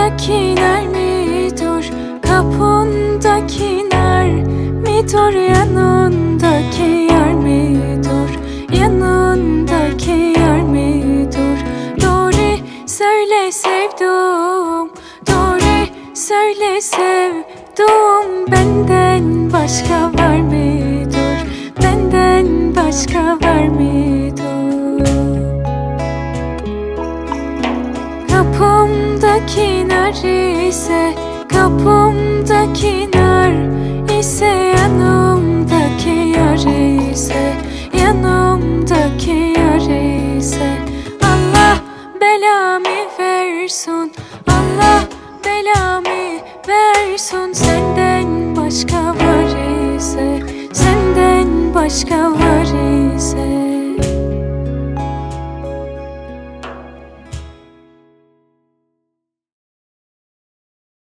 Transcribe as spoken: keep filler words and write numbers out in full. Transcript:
Kapındaki ner midir, kapındaki ner midir, yanındaki yer midir, yanındaki yer midir? Doğru söyle sevdum, doğru söyle sevdum, benden başka var mıdır, benden başka var mıdır? Kapımdaki ner ise, kapımdaki ner ise, yanımdaki yar ise, yanımdaki yar ise. Allah belamı versin, Allah belamı versin, senden başka var ise, senden başka var ise.